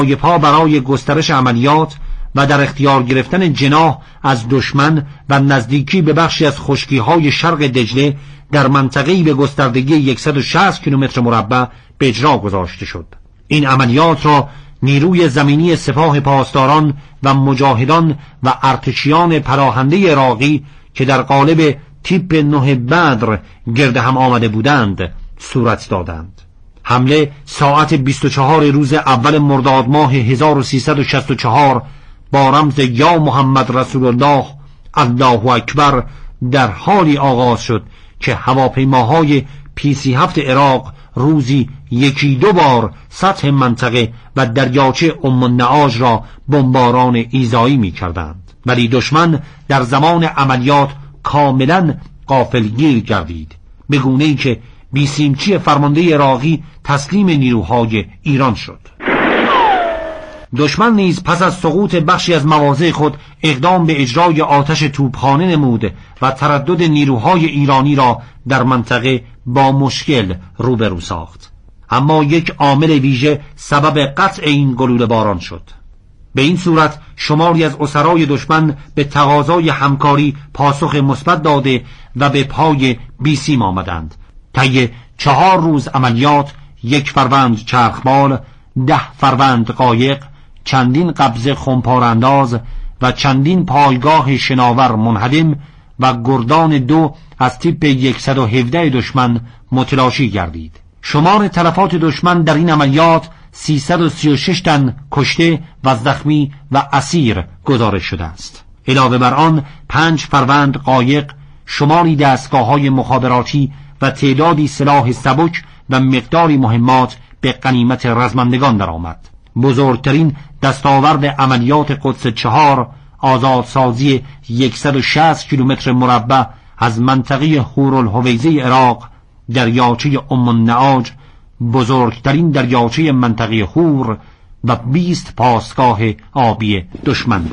پا برای گسترش عملیات و در اختیار گرفتن جناح از دشمن و نزدیکی به بخشی از خشکی‌های شرق دجله در منطقه‌ای به گستردگی 160 کیلومتر مربع به اجرا گذاشته شد. این عملیات را نیروی زمینی سپاه پاسداران و مجاهدان و ارتشیان پناهنده عراقی که در قالب تیپ 9 بدر گرد هم آمده بودند صورت دادند. حمله ساعت 24 روز اول مرداد ماه 1364 با رمز یا محمد رسول الله الله اکبر در حالی آغاز شد که هواپیماهای PC-7 عراق روزی 1-2 بار سطح منطقه و دریاچه ام النعاج را بمباران ایذایی می کردند، ولی دشمن در زمان عملیات کاملا غافلگیر گردید، به گونه‌ای که بیسیمچی فرمانده عراقی تسلیم نیروهای ایران شد. دشمن نیز پس از سقوط بخشی از مواضع خود اقدام به اجرای آتش توپخانه نمود و تردد نیروهای ایرانی را در منطقه با مشکل روبرو ساخت. اما یک عامل ویژه سبب قطع این گلوله باران شد. به این صورت شماری از اسرای دشمن به تقاضای همکاری پاسخ مثبت داده و به پای بیسیم آمدند. طی 4 روز عملیات 1 فروند چرخبال، 10 فروند قایق، چندین قبضه خمپارانداز و چندین پایگاه شناور منهدم و گردان 2 از تیپ 117 دشمن متلاشی گردید. شمار تلفات دشمن در این عملیات 336 تن کشته و زخمی و اسیر گزارش شده است. علاوه بر آن 5 فروند قایق، شماری دستگاه‌های مخابراتی و تعدادی سلاح سبک و مقداری مهمات به غنیمت رزمندگان درآمد. بزرگترین دستاورد عملیات قدس 4 آزادسازی 160 کیلومتر مربع از منطقه هورالحویزه عراق، دریاچه ام النعاج، بزرگترین دریاچه منطقه هور و 20 پاسگاه آبی دشمن.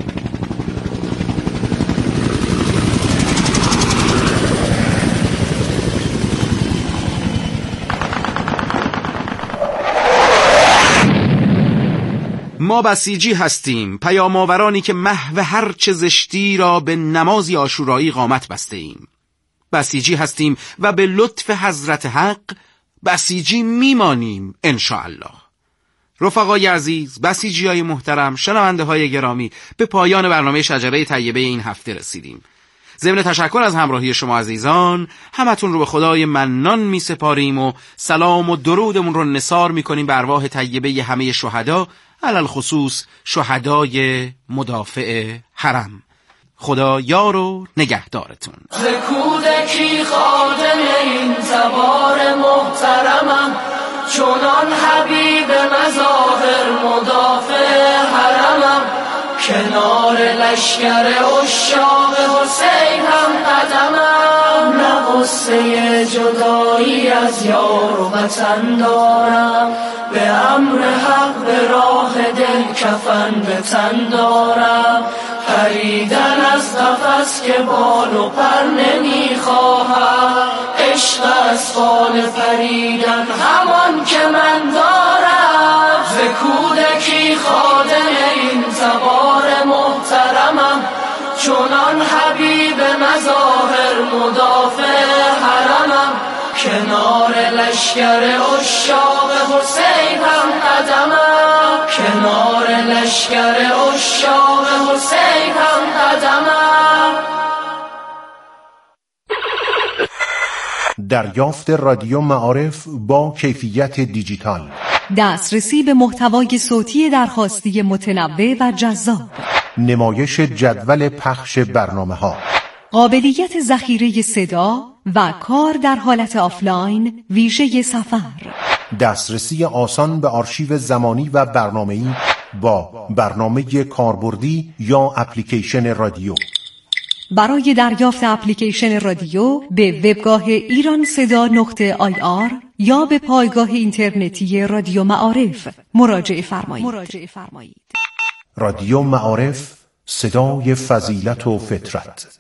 ما بسیجی هستیم، پیام‌آورانی که محو هر چه زشتی را به نمازی عاشورایی قامت بسته ایم. بسیجی هستیم و به لطف حضرت حق بسیجی میمانیم انشاءالله. رفقای عزیز، بسیجیای محترم، شنونده های گرامی، به پایان برنامه شجره طیبه این هفته رسیدیم. ضمن تشکر از همراهی شما عزیزان، همتون رو به خدای منان می سپاریم و سلام و درودمون رو نثار می کنیم به ارواح طیبه همه شهدا، علل خصوص شهدای مدافع حرم. خدا یار و نگهدارتون. ز کودکی خادم این تبار محترمم، چونان حبیب مظاهر مدافع حرمم، کنار لشکر عشاق حسین هم قدمم، نه غصه جدایی از یار و وطن دارم، به امر حق به راه دل کفن به تن دارم، پریدن از قفس که بال و پر نمیخواهم، عشق از فال پریدن همان که من دارم، ز کودکی خادم این تبار محترمم، چونان حبیب مظاهر مدافع حرمم، کنار لشکر عشاق حسین هم قدمم، کنار لشکر عشاق حسین هم قدمم. دریافت رادیو معارف با کیفیت دیجیتال، دسترسی به محتوای صوتی درخواستی متنوع و جذاب، نمایش جدول پخش برنامه‌ها، قابلیت ذخیره صدا و کار در حالت آفلاین ویژه سفر، دسترسی آسان به آرشیو زمانی و برنامه‌ای با برنامه کاربردی یا اپلیکیشن رادیو. برای دریافت اپلیکیشن رادیو به وبگاه ایرانصدا.ir یا به پایگاه اینترنتی رادیو معارف مراجعه فرمایید. رادیو معارف، صدای فضیلت و فطرت.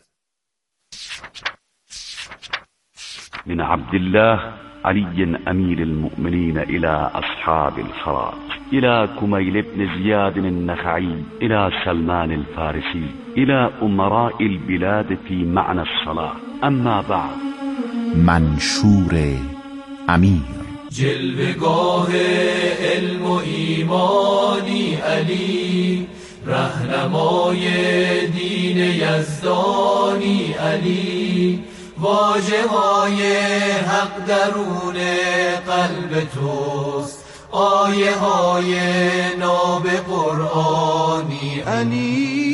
من عبد الله علي أمير المؤمنين إلى أصحاب الصراط. إلى كميل بن زياد النخعي إلى سلمان الفارسي إلى أمراء البلاد في معنى الصلاة. اما بعد. منشور امیر. جلوگاه علم و ایمانی علی، رهنمای دین یزدانی علی، واژه های حق درون قلب توست، آیه های ناب قرآنی علی.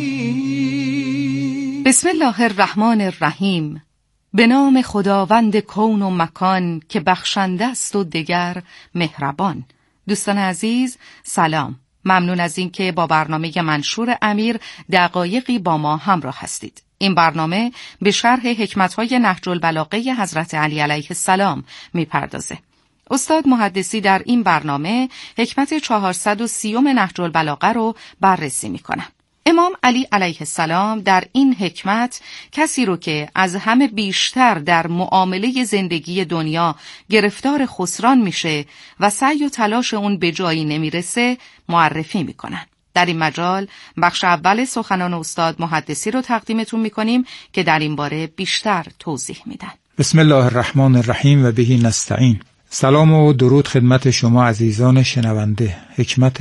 بسم الله الرحمن الرحیم. به نام خداوند کون و مکان که بخشنده است و دگر مهربان. دوستان عزیز سلام، ممنون از این که با برنامه منشور امیر دقایقی با ما همراه هستید. این برنامه به شرح حکمت‌های نهج البلاغه حضرت علی علیه السلام می‌پردازه. استاد محدثی در این برنامه حکمت 430 نهج البلاغه رو بررسی می‌کنن. امام علی علیه السلام در این حکمت کسی رو که از همه بیشتر در معامله زندگی دنیا گرفتار خسران میشه و سعی و تلاش اون به جایی نمیرسه معرفی میکنن. در این مجال بخش اول سخنان استاد محدثی رو تقدیمتون میکنیم که در این باره بیشتر توضیح میدن. بسم الله الرحمن الرحیم و بهی نستعین. سلام و درود خدمت شما عزیزان شنونده. حکمت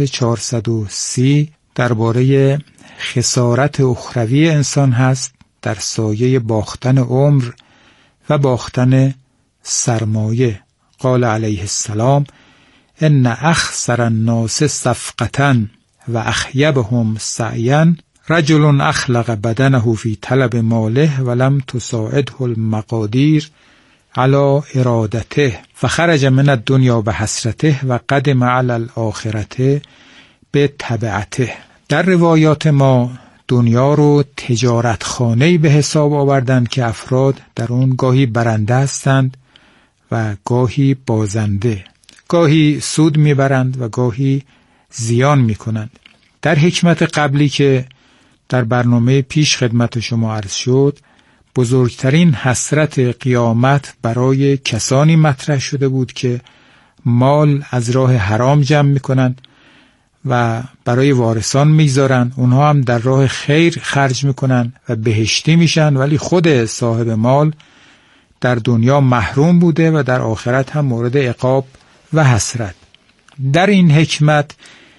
430 درباره خسارت اخروی انسان هست در سایه باختن عمر و باختن سرمایه. قال علیه السلام ان اخسر الناس صفقة و اخیبهم سعیا رجل اخلق بدنه فی طلب ماله ولم تساعده المقادیر علی ارادته فخرج من الدنیا بحسرته و قدم علی الاخرته بتبعته. در روایات ما دنیا رو تجارتخانه‌ای به حساب آوردن که افراد در اون گاهی برنده هستند و گاهی بازنده، گاهی سود میبرند و گاهی زیان میکنند. در حکمت قبلی که در برنامه پیش خدمت شما عرض شد، بزرگترین حسرت قیامت برای کسانی مطرح شده بود که مال از راه حرام جمع میکنند و برای وارثان میگذارن، اونها هم در راه خیر خرج میکنن و بهشتی میشن، ولی خود صاحب مال در دنیا محروم بوده و در آخرت هم مورد عقاب و حسرت. در این حکمت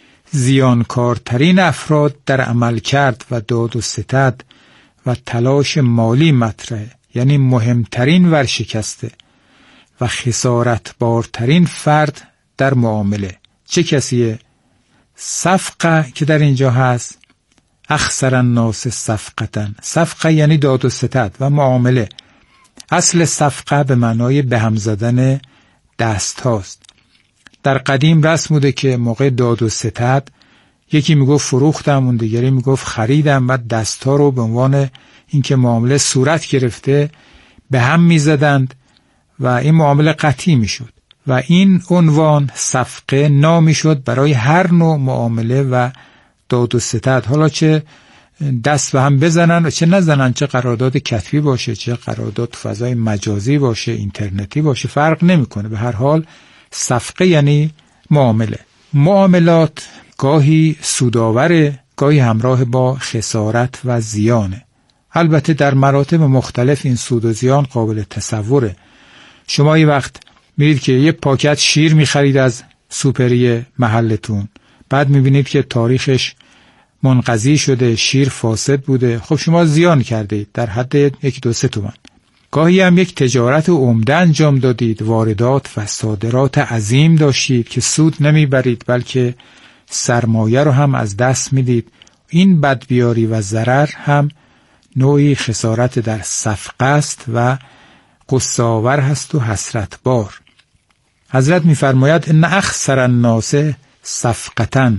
زیانکارترین افراد در عمل کرد و داد و ستد و تلاش مالی مطرحه، یعنی مهمترین ورشکسته و خسارت بارترین فرد در معامله. چه کسیه؟ صفقه که در اینجا هست، اخسر الناس صفقة. صفقه یعنی داد و ستد و معامله. اصل صفقه به معنای به هم زدن دست هاست. در قدیم رسم بوده که موقع داد و ستد یکی میگفت فروختم، اون دیگری میگفت خریدم و دست ها رو به عنوان اینکه معامله صورت گرفته به هم میزدند و این معامله قطعی میشد و این عنوان صفقه نامی شد برای هر نوع معامله و داد و ستد. حالا چه دست به هم بزنن و چه نزنن، چه قرارداد کتبی باشه، چه قرارداد فضای مجازی باشه، اینترنتی باشه، فرق نمیکنه. به هر حال صفقه یعنی معامله. معاملات گاهی سودآوره، گاهی همراه با خسارت و زیانه. البته در مراتب مختلف این سود و زیان قابل تصوره. شما یه وقت میرید که یه پاکت شیر میخرید از سوپری محلتون، بعد میبینید که تاریخش منقضی شده، شیر فاسد بوده، خب شما زیان کردید در حد 1-2 تومن. گاهی هم یک تجارت عمده انجام دادید، واردات و صادرات عظیم داشتید که سود نمیبرید بلکه سرمایه رو هم از دست میدید. این بدبیاری و ضرر هم نوعی خسارت در صفقه است و غصه آور هست و حسرت بار. حضرت می‌فرماید ان اخسر الناس صفقة،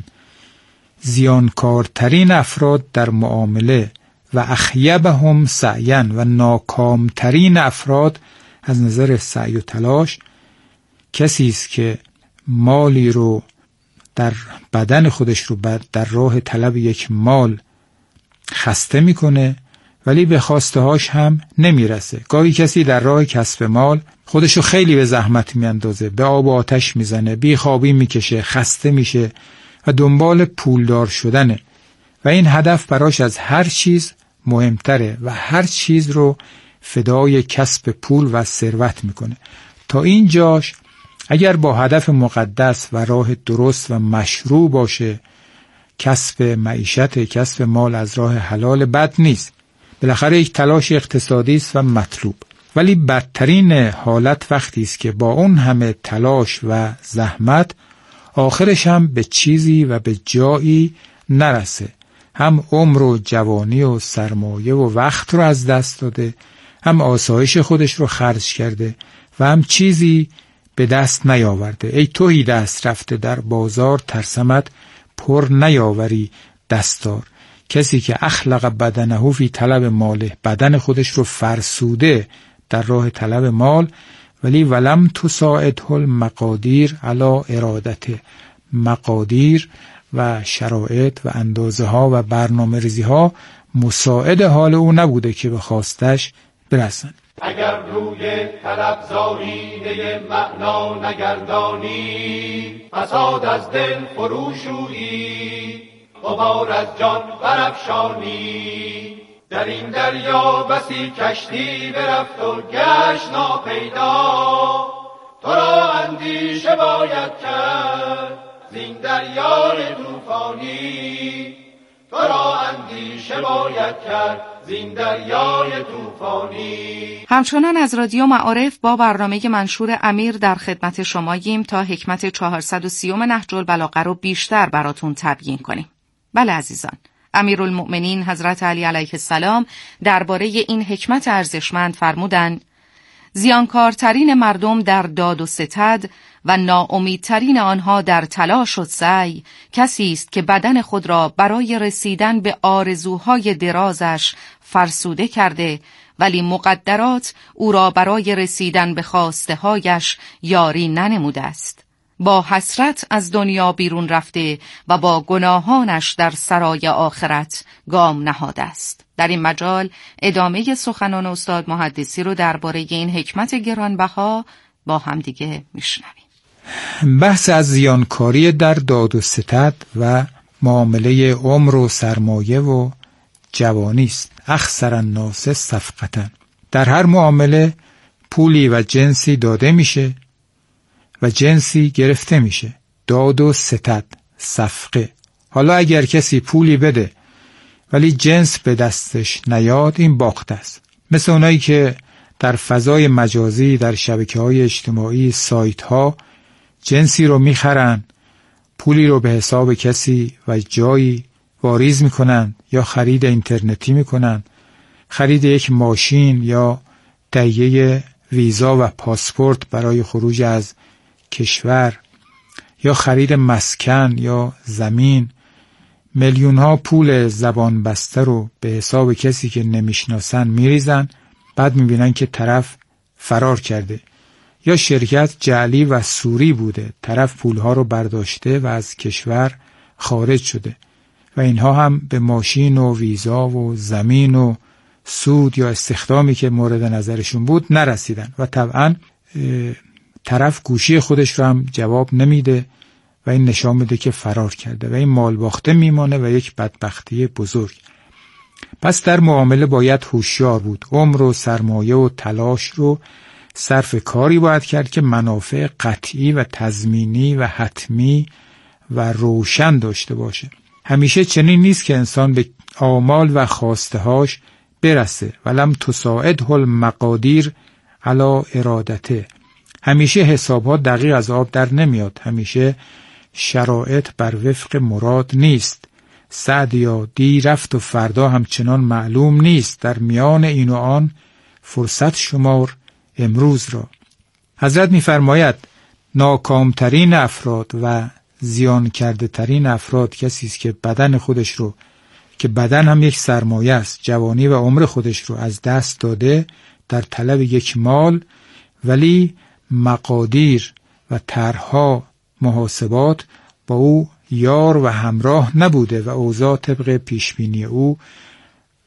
زیانکارترین افراد در معامله و اخیبهم سعیا، و ناکامترین افراد از نظر سعی و تلاش کسی است که مالی رو در بدن خودش رو در راه طلب یک مال خسته میکنه ولی به خواسته هاش هم نمیرسه. گاهی کسی در راه کسب مال خودشو خیلی به زحمت میاندازه، به آب و آتش میزنه، بیخوابی میکشه، خسته میشه و دنبال پولدار شدنه و این هدف براش از هر چیز مهمتره و هر چیز رو فدای کسب پول و ثروت میکنه. تا اینجاش اگر با هدف مقدس و راه درست و مشروع باشه، کسب معیشت، کسب مال از راه حلال بد نیست. بالاخره یک تلاش اقتصادی است و مطلوب. ولی بدترین حالت وقتی است که با اون همه تلاش و زحمت آخرش هم به چیزی و به جایی نرسه. هم عمر و جوانی و سرمایه و وقت رو از دست داده، هم آسایش خودش رو خرج کرده و هم چیزی به دست نیاورده. ای توهی دست رفته در بازار ترسمت پر نیاوری دستار. کسی که اخلق بدنه فی طلب ماله، بدن خودش رو فرسوده در راه طلب مال، ولی ولم تساعده المقادیر علی ارادته، مقادیر و شرایط و اندازه ها و برنامه ریزی ها مساعد حال او نبوده که به خواستش برسن. اگر روی طلب زاییده معنا نگردانی، فساد از دل فروشویی، غبار از جان برافشانی. در این دریا بسی کشتی برفت و گشت ناپیدا، تو را اندیشه باید کرد زین دریای طوفانی، تو را اندیشه باید کرد زین دریای طوفانی. همچنان از رادیو معارف با برنامه منشور امیر در خدمت شماییم تا حکمت 430 نهج البلاغه رو بیشتر براتون تبیین کنیم. بله عزیزان، امیرالمؤمنین حضرت علی علیه السلام درباره این حکمت ارزشمند فرمودند: زیانکارترین مردم در داد و ستد و ناامیدترین آنها در تلاش و سعی کسی است که بدن خود را برای رسیدن به آرزوهای درازش فرسوده کرده، ولی مقدرات او را برای رسیدن به خواسته‌هایش یاری ننموده است. با حسرت از دنیا بیرون رفته و با گناهانش در سرای آخرت گام نهاده است. در این مجال ادامه سخنان استاد محدثی رو درباره این حکمت گرانبها با همدیگه میشنویم. بحث از زیانکاری در داد و ستد و معامله عمر و سرمایه و جوانی است. اخسر الناس صفقة. در هر معامله پولی و جنسی داده میشه و جنسی گرفته میشه. داد و ستد، صفقه. حالا اگر کسی پولی بده ولی جنس به دستش نیاد، این باخته است. مثل اونایی که در فضای مجازی، در شبکه‌های اجتماعی، سایت‌ها جنسی رو میخرن، پولی رو به حساب کسی و جایی واریز میکنن یا خرید اینترنتی میکنن، خرید یک ماشین یا تهیه ویزا و پاسپورت برای خروج از کشور یا خرید مسکن یا زمین. میلیون ها پول زبان بسته رو به حساب کسی که نمیشناسن میریزن، بعد میبینن که طرف فرار کرده یا شرکت جعلی و سوری بوده، طرف پولها رو برداشته و از کشور خارج شده و اینها هم به ماشین و ویزا و زمین و سود یا استخدامی که مورد نظرشون بود نرسیدن و طبعا طرف گوشی خودش رو هم جواب نمیده و این نشان میده که فرار کرده و این مال باخته میمانه و یک بدبختی بزرگ. پس در معامله باید هوشیار بود. عمر و سرمایه و تلاش رو صرف کاری باید کرد که منافع قطعی و تضمینی و حتمی و روشن داشته باشه. همیشه چنین نیست که انسان به آمال و خواستهاش برسه. ولم تساعده المقادیر علی ارادته. همیشه حسابها دقیق از آب در نمیاد. همیشه شرایط بر وفق مراد نیست. سعدیا دی رفت و فردا همچنان معلوم نیست. در میان این و آن فرصت شمار امروز را. حضرت می‌فرماید ناکامترین افراد و زیان کرده ترین افراد کسی است که بدن خودش رو، که بدن هم یک سرمایه است، جوانی و عمر خودش رو از دست داده در طلب یک مال، ولی مقادیر و طرح‌ها، محاسبات با او یار و همراه نبوده و اوضاع طبق پیشبینی او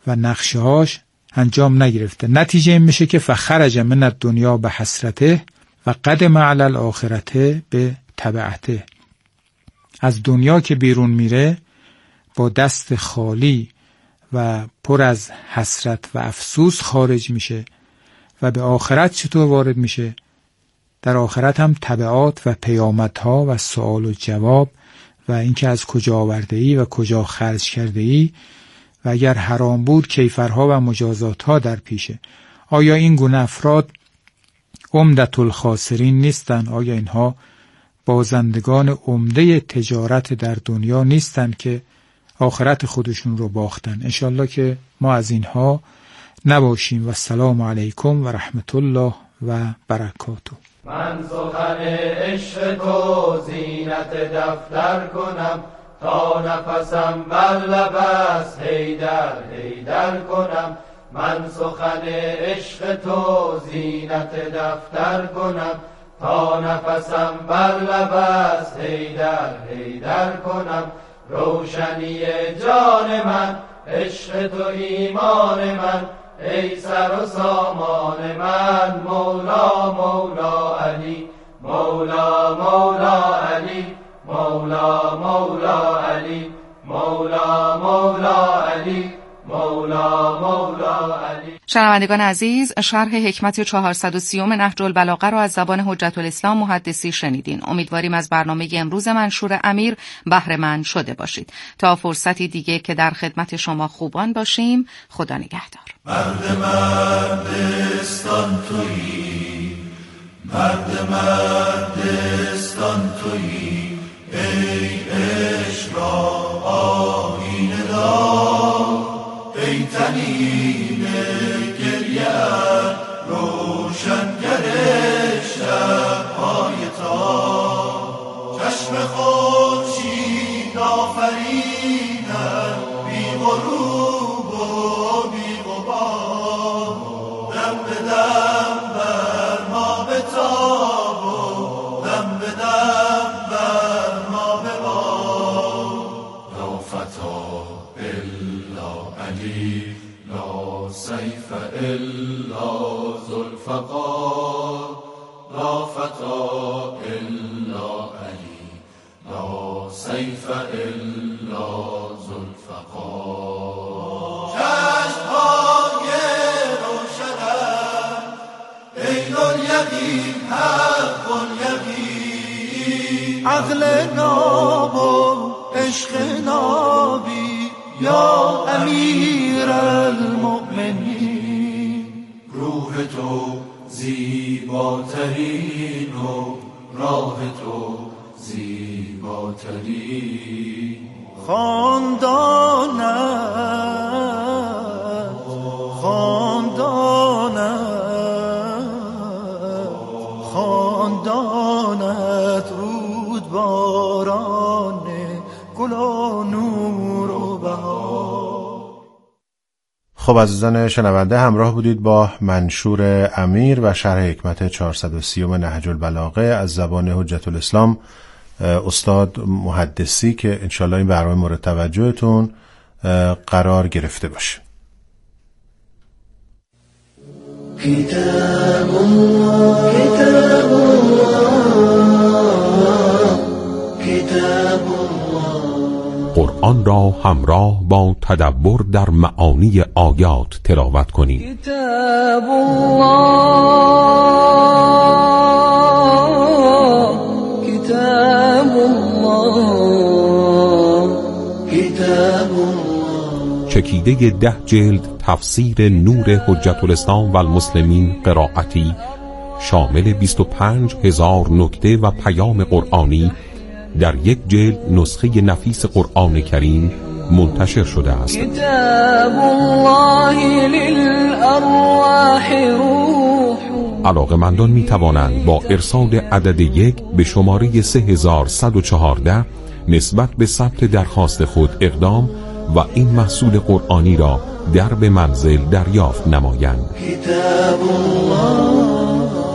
و نقشه‌هاش انجام نگرفته. نتیجه این میشه که فخرج من الدنیا به حسرته و قدم علی الاخرته به تبعته. از دنیا که بیرون میره با دست خالی و پر از حسرت و افسوس خارج میشه و به آخرت چطور وارد میشه؟ در آخرت هم تبعات و پیامدها و سوال و جواب و اینکه از کجا آورده ای و کجا خرج کرده ای و اگر حرام بود کیفرها و مجازاتها در پیشه. آیا این گونه افراد عمدة الخاسرین نیستن؟ آیا اینها بازندگان عمده تجارت در دنیا نیستن که آخرت خودشون رو باختن؟ انشالله که ما از اینها نباشیم. و السلام علیکم و رحمت الله و برکاته. من سخن عشق تو زینت دفتر کنم، تا نفسم بر لب است حیدر حیدر کنم. من سخن عشق تو زینت دفتر کنم، تا نفسم بر لب است حیدر حیدر کنم. روشنی جان من عشق تو ایمان من، ای سر و سامان من مولا مولا علی مولا مولا علی مولا مولا علی مولا مولا علی مولا مولا علی. شنوندگان عزیز، شرح حکمت 430 نهج البلاغه را از زبان حجت الاسلام محدثی شنیدین. امیدواریم از برنامه امروز منشور امیر بهره مند شده باشید. تا فرصتی دیگه که در خدمت شما خوبان باشیم، خدا نگهدار. مرد مردستان تویی، مرد مردستان تویی، ای عشق را آیینه دار، ای تنین گریه‌ات روشنگر شب‌های تار. چشم خورشید آفرینت بی غروب و بی غبار، دم به دم بر ما بتاب و دم به دم بر ما ببار. لا فتا الا علی، لا سیف الا ذوالفقار، لا فتا الا علی، لا سیف الا ذوالفقار. چشم‌های روشنت عین الیقین حق الیقین، عقل ناب و عشق نابی یا امیر المؤمنین. روح تو زیباترین و راه تو زیباترین. خاندانت خاندانت رود باران گل و نور و بهار. خب عزیزان شنونده، همراه بودید با منشور امیر و شرح حکمت 430 نهج البلاغه از زبان حجت الاسلام استاد محدثی که انشالله این برنامه مورد توجهتون قرار گرفته باشه. کتاب الله کتاب الله کتاب الله. قرآن را همراه با تدبر در معانی آیات تلاوت کنید. کتاب الله کتاب الله کتاب الله. چکیده 10 جلد تفسیر نور حجت الاسلام و المسلمین قرائتی شامل 25,000 نکته و پیام قرآنی در یک جلد نسخه نفیس قرآن کریم منتشر شده است. کتاب الله للارواح روح. علاقه‌مندان می توانند با ارسال عدد 1 به شماره 3114 نسبت به ثبت درخواست خود اقدام و این محصول قرآنی را در به منزل دریافت نمایند. کتاب الله.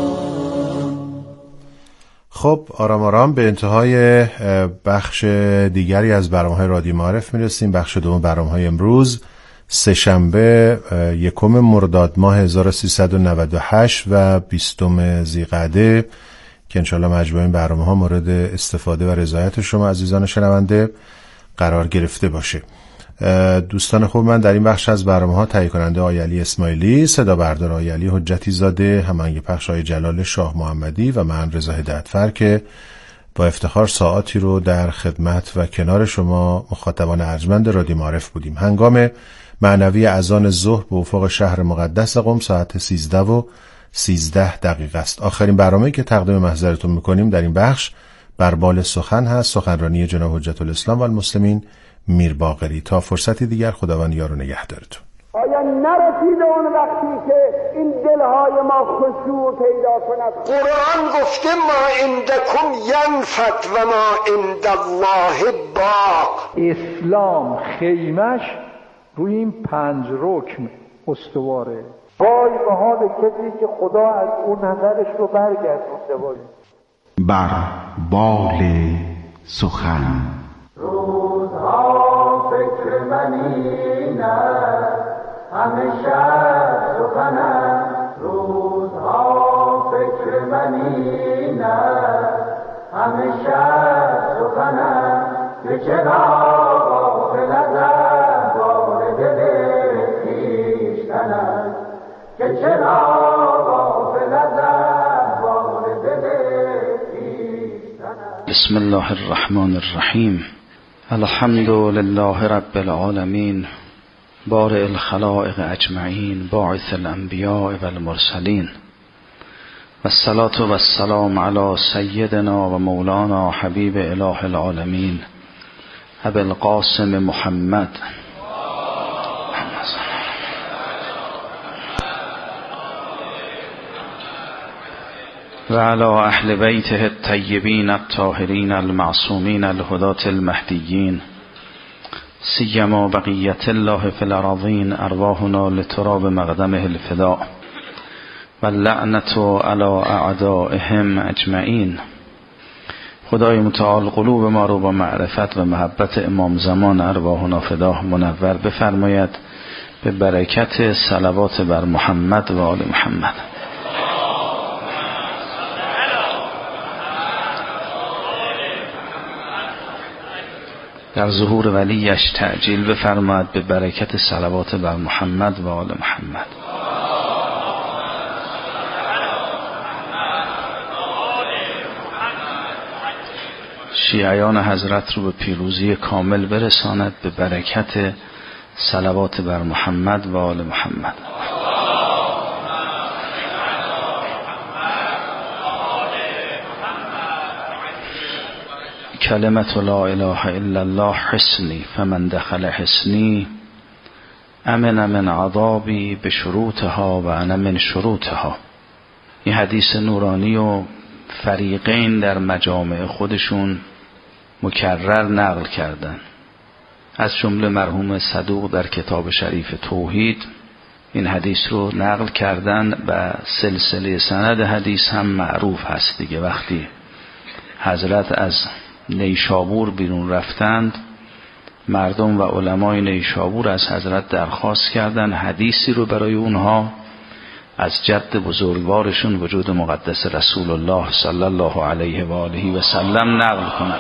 خب آرام آرام به انتهای بخش دیگری از برنامه‌های رادیو معارف میرسیم. بخش دوم برنامه‌های امروز سه‌شنبه 1 مرداد ماه 1398 و 20 ذی‌قعده که انشاءالله مجموع این برنامه‌ها مورد استفاده و رضایت شما عزیزان شنونده قرار گرفته باشه. دوستان خوب، من در این بخش از برنامه‌ها تهیه کننده آقای علی اسماعیلی، صدا بردار آقای علی حجتی زاده، هماهنگ پخش آقای جلال شاه محمدی و من رضا هدایتفر که با افتخار ساعاتی رو در خدمت و کنار شما مخاطبان ارجمند رادیو معارف بودیم. هنگام معنوی اذان ظهر به افق شهر مقدس قم ساعت 13:13 است. آخرین برنامه‌ای که تقدیم محضرتون می‌کنیم در این بخش بر بال سخن هست، سخنرانی جناب حجت الاسلام و المسلمین میر باقری. تا فرصتی دیگر خداوند یار و نگهدارتون. آیا نرسیده اون وقتی که این دلهای ما خشوع پیدا کند؟ قرآن گفته ما عندکم ینفد و ما عند الله باق. اسلام خیمش روی این 5 رکن استواره. وای به حال کسی که خدا از اون نظرش رو برگردونده. وای بر بال سخن. روزها فکر من این است، همیشه سخن است. روزها فکر من این است، همیشه سخن است. که چرا غافل از احوال دل خویشتن است، که چرا غافل از احوال دل خویشتن است. بسم الله الرحمن الرحیم. الحمد لله رب العالمین، بارئ الخلائق اجمعین، باعث الانبیاء والمرسلین، والصلاة والسلام علی سیدنا و مولانا حبیب اله العالمین ابی القاسم محمد و علی اهل بیته الطیبین الطاهرین المعصومین الهداة المهدیین، سیما بقیت الله فی الارضین، ارواحنا لتراب مقدمه الفداء و لعنت علی اعدائهم اجمعین. خدای متعال قلوب ما رو با معرفت و محبت امام زمان ارواحنا فداه منور بفرماید به برکت صلوات بر محمد و آل محمد. در ظهور ولیش تعجیل بفرماید به برکت صلوات بر محمد و آل محمد. شیعیان حضرت رو به پیروزی کامل برساند به برکت صلوات بر محمد و آل محمد. کلمت لا اله الا الله حسنی فمن دخل حسنی امن من عذابی به شروطها و انا من شروطها. این حدیث نورانی و فریقین در مجامع خودشون مکرر نقل کردن، از جمله مرحوم صدوق در کتاب شریف توحید این حدیث رو نقل کردن و سلسله سند حدیث هم معروف هست دیگه. وقتی حضرت از نیشابور بیرون رفتند، مردم و علمای نیشابور از حضرت درخواست کردند حدیثی رو برای اونها از جد بزرگوارشون وجود مقدس رسول الله صلی الله علیه و آله و سلم نقل کنند.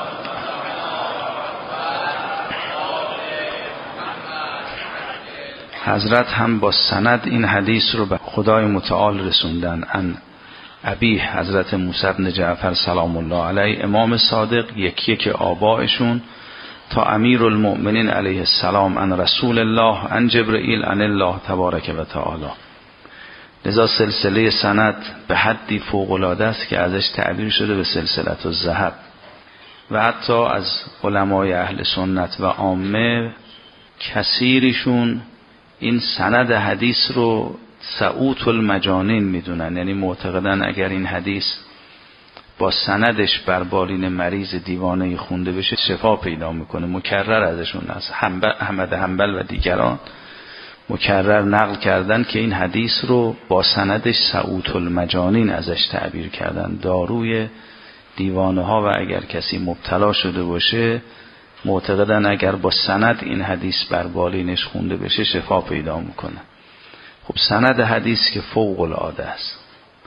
حضرت هم با سند این حدیث رو به خدای متعال رسوندن. ان ابی حضرت موسی بن جعفر سلام الله علیه امام صادق، یکی آبائشون، تا امیر المؤمنین علیه السلام، ان رسول الله، ان جبرئیل، ان الله تبارک و تعالی. لذا سلسله سند به حدی فوق‌العاده است که ازش تعبیر شده به سلسله الذهب و حتی از علمای اهل سنت و عامه کثیرشون این سند حدیث رو سعوت المجانین میدونن، یعنی معتقدن اگر این حدیث با سندش بر بالین مریض دیوانه خونده بشه شفا پیدا میکنه. مکرر ازشون از احمد حنبل و دیگران مکرر نقل کردن که این حدیث رو با سندش سعوت المجانین ازش تعبیر کردن، داروی دیوانه ها، و اگر کسی مبتلا شده باشه معتقدن اگر با سند این حدیث بر بالینش خونده بشه شفا پیدا میکنه. خب سند حدیث که فوق العاده است،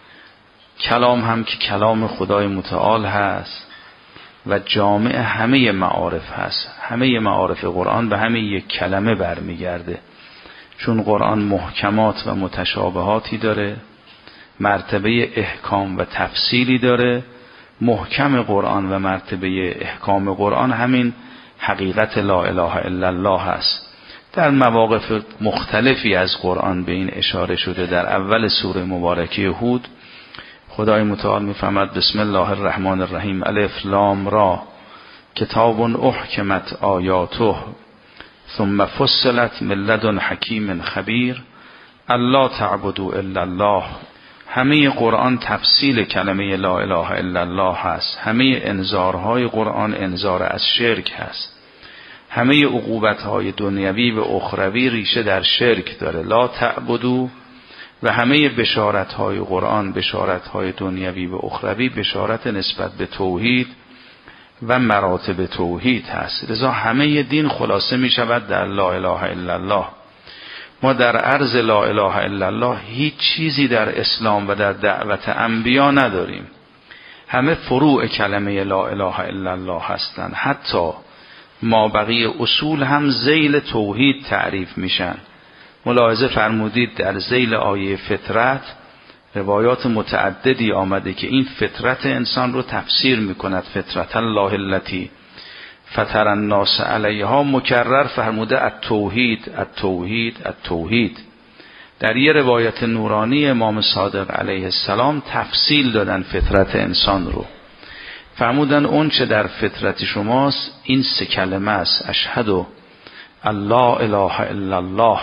کلام هم که کلام خدای متعال هست و جامع همه معارف هست. همه معارف قرآن به همه یک کلمه برمیگرده، چون قرآن محکمات و متشابهاتی داره، مرتبه احکام و تفصیلی داره. محکم قرآن و مرتبه احکام قرآن همین حقیقت لا اله الا الله هست. در مواقف مختلفی از قرآن به این اشاره شده. در اول سوره مبارکه هود خدای متعال می‌فرماید بسم الله الرحمن الرحیم الف لام را کتاب احکمت آیاته ثم فصلت من لدن حکیم خبیر الا تعبدوا الا الله. همه قرآن تفصیل کلمه لا اله الا الله هست. همه انذارهای قرآن انذار از شرک هست. همه عقوبت‌های دنیوی و اخروی ریشه در شرک داره، لا تعبدوا. و همه بشارت‌های قرآن، بشارت‌های دنیوی و اخروی، بشارت نسبت به توحید و مراتب توحید هست. لذا همه دین خلاصه می شود در لا اله الا الله. ما در عرض لا اله الا الله هیچ چیزی در اسلام و در دعوت انبیا نداریم. همه فروع کلمه لا اله الا الله هستند. حتی مابقی اصول هم ذیل توحید تعریف میشن. ملاحظه فرمودید در ذیل آیه فطرت روایات متعددی آمده که این فطرت انسان رو تفسیر میکند. فطرت الله التي فطر الناس علیها مکرر فرموده التوحید التوحید التوحید. در یه روایت نورانی امام صادق علیه السلام تفصیل دادن فطرت انسان رو. فرمودن اون چه در فطرت شماست این سه کلمه است: اشهد ان لا اله الا الله.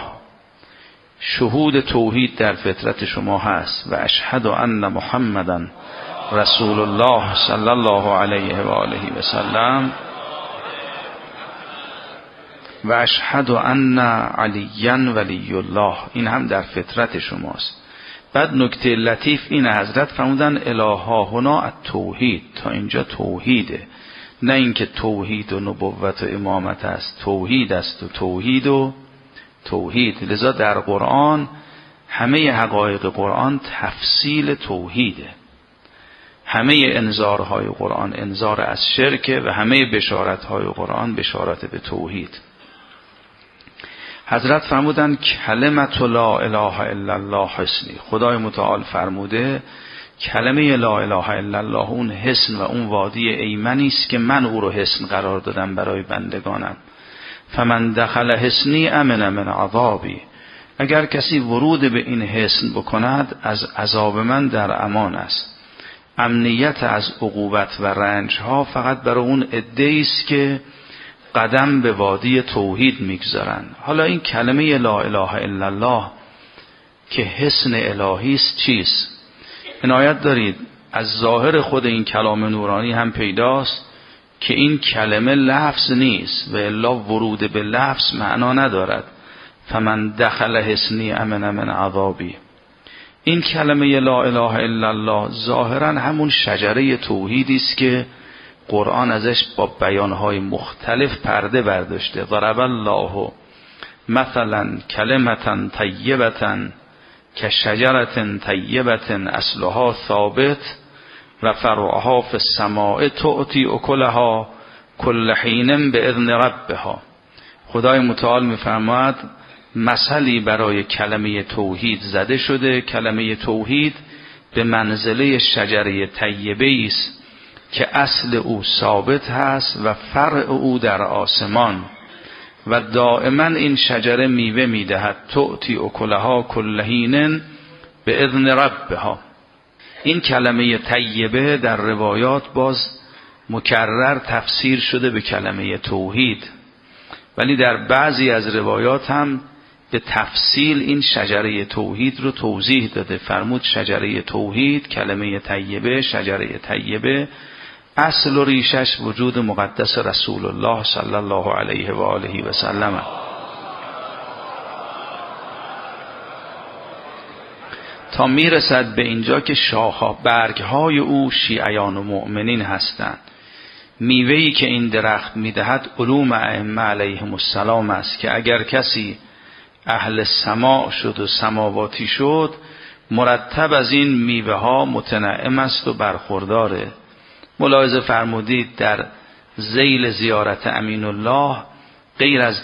شهود توحید در فطرت شما هست. و اشهد ان محمدا رسول الله صلی الله علیه و آله و سلم. و اشهد ان علی ولی الله. این هم در فطرت شماست. بعد نکته لطیف این حضرت فرمودن الها هنا التوحید. تا اینجا توحیده، نه اینکه توحید و نبوت و امامت است. توحید است و توحید و توحید. لذا در قرآن همه حقایق قرآن تفصیل توحیده. همه انذارهای قرآن انذار از شرک و همه بشارتهای قرآن بشارت به توحید. حضرت فرمودن کلمت لا اله الا الله حسنی. خدای متعال فرموده کلمه لا اله الا الله اون حسن و اون وادی ایمنی است که من او رو حسن قرار دادم برای بندگانم. فمن دخل حسنی امن من عذابی. اگر کسی ورود به این حسن بکند از عذاب من در امان است. امنیت از عقوبت و رنج ها فقط برای اون عده‌ای است که قدم به وادی توحید میگذارن. حالا این کلمه لا اله الا الله که حسن الهی است چیست؟ عنایت دارید از ظاهر خود این کلام نورانی هم پیداست که این کلمه لفظ نیست و الا ورود به لفظ معنا ندارد. فمن دخل حسنی امن من عذابی. این کلمه لا اله الا الله ظاهرا همون شجره توحیدی است که قرآن ازش با بیانهای مختلف پرده برداشته. ضرب الله مثلا کلمة طیبة کشجرة طیبة اصلها ثابت و فرعها فی السماء تؤتی اکلها کل حین باذن ربها. خدای متعال میفرماید مثلی برای کلمه توحید زده شده. کلمه توحید به منزله شجره طیبه است که اصل او ثابت هست و فرع او در آسمان و دائما این شجره میوه میدهد. تؤتی اکلها کل حین باذن ربها. این کلمه طیبه در روایات باز مکرر تفسیر شده به کلمه توحید، ولی در بعضی از روایات هم به تفصیل این شجره توحید رو توضیح داده. فرمود شجره توحید، کلمه طیبه، شجره طیبه اصل و ریشش وجود مقدس رسول الله صلی الله علیه و آله و سلم. تا میرسد به اینجا که شاخه برگهای او شیعیان و مؤمنین هستند. میوه‌ای که این درخت میدهد علوم ائمه علیهم السلام است که اگر کسی اهل سماع شد و سماواتی شد، مرتب از این میوه ها متنعم است و برخورداره. ملاحظه فرمودید در ذیل زیارت امین الله غیر از